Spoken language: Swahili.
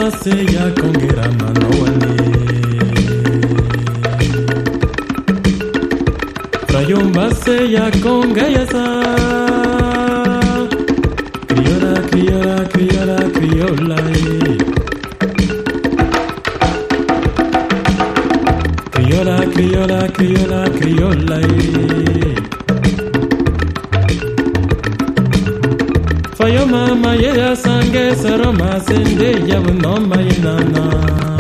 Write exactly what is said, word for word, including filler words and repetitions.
base ya kongera manawane Frayom base ya kongayasa Criola, criola, criola, criola Criola, criola, criola, criola Fayo mama ye ya sange sero masende ya no mayinana